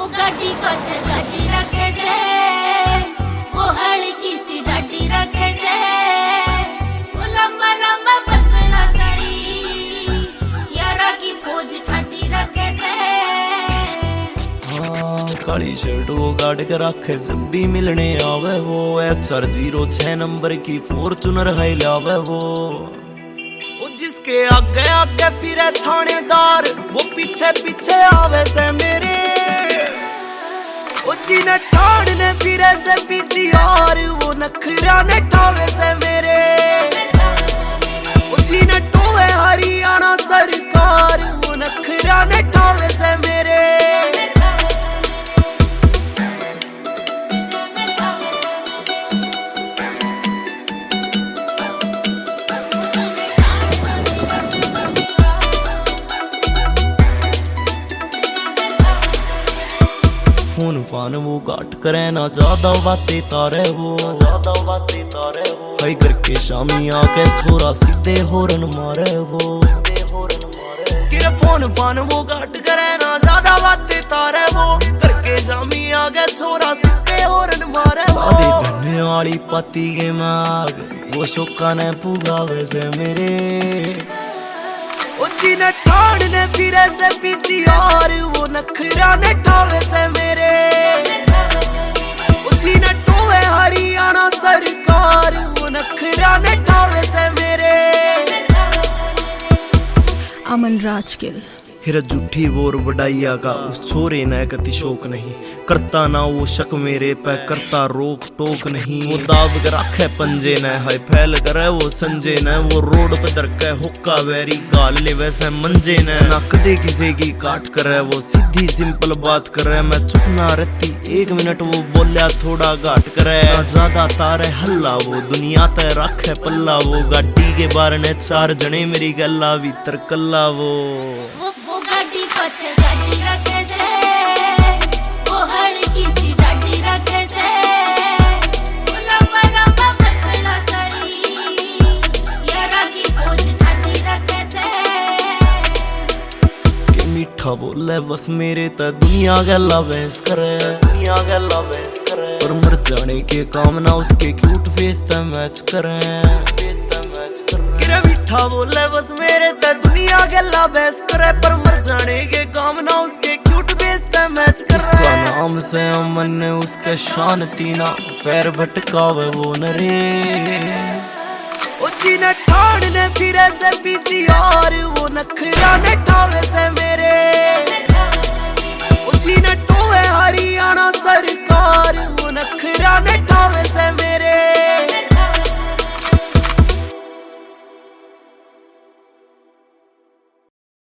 गाड़ी पछ गाड़ी रखे से, वो हड़की सी डाडी रखे से, वो लंबा लंबा पतला सरी यारा की फौज ठाडी रखे से। हाँ काली शर्ट वो गाड़ के रखे, जब भी मिलने आवे वो HR06 नंबर की फॉर्च्यूनर हाई लावे वो जिसके आगे आगे फिरे थानेदार, वो पीछे पीछे आवे से मेरे। वो जिन्हें ठाड़ने फिरे से PCR, वो नखरा ने ठावे से मेरे। वो जिन्हें टोवे हरियाणा सरकार, वो नखरा ने ठावे से मेरे। फोन फान वो गाट करे ना, ज्यादा बातें तारे वो, ज्यादा बातें तारे वो। हाई करके शामी आके छोरा सीधे होरन मारे वो, सीधे होरन मारे। किरे फोन फान वो गाट करे ना, ज्यादा बातें तारे वो, करके शामी आके छोरा सीधे होरन मारे वो। आधे घने वाली पति के माग, वो शोका ने पुगावे से मेरे। वो जिन्हें ठाड़ने फिरे से PCR, वो नखरा ने ठावे से मेरे। वो जिन्हें टोवे हरियाणा सरकार, वो नखरा ने ठावे से मेरे। अमन राजगिल हिर झूठी बोर बढ़ाइया का, उस छोरे न कति शोक नहीं करता, ना वो शक मेरे पे करता रोक टोक नहीं। वो दाब कर रखे पंजे न, हाय फैल करे वो संजे न, वो रोड पे दर के हुक्का वेरी गाल ले वैसे मंजे न। ना कदे किसी की काट करे, वो सीधी सिंपल बात करे, मैं चुप ना रहती 1 मिनट, वो बोलिया थोड़ा घाट करे। ना ज्यादा तारे हल्ला, वो दुनिया ते रखे पल्ला, वो गाड़ी के बारे ने 4 जने मेरी गल्ला भीतर कल्ला वो गाड़ी पछ गाड़ी रखे से, वो हड़की सी डाडी रखे से, वो लंबा लंबा पतला सरी यारा की फौज ठाडी रखे से। के मीठा बोले बस मेरे ते दुनिया गल्ला बहस करे, दुनिया गल्ला बहस करे। और मर जाने के काम ना उसके क्यूट फेस ते मैच करे, फेस ते मैच करे। किरे मीठा बोले बस मेरे ते दुनिया गल्ला बहस करे, पर मर जाने के काम ना उसके क्यूट फेस ते मैच करे। उसका नाम से अमन ने उसके शान तीना, पैर भटकावे वो नरे। वो जिन्हें ठाड़ने फिरे से PCR, वो नखरा ने ठावे से मेरे। वो जिन्हें टोवे हरियाणा सरकार, वो नखरा ने